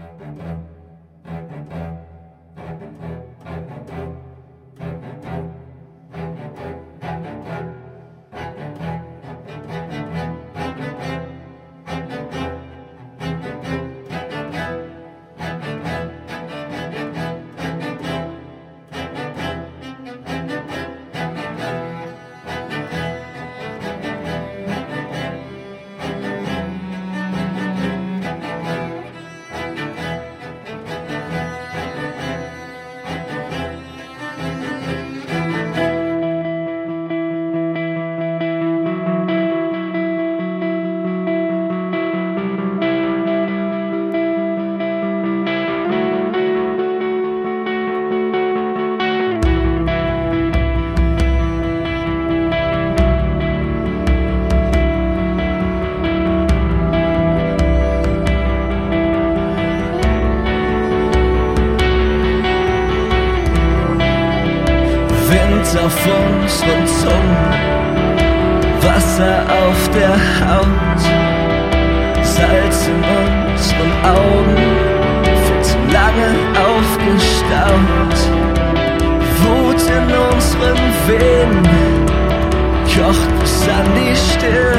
Auf unseren Zungen, Wasser auf der Haut, Salz in unseren Augen, viel zu lange aufgestaut. Wut in unseren Venen, kocht bis an die Stirn.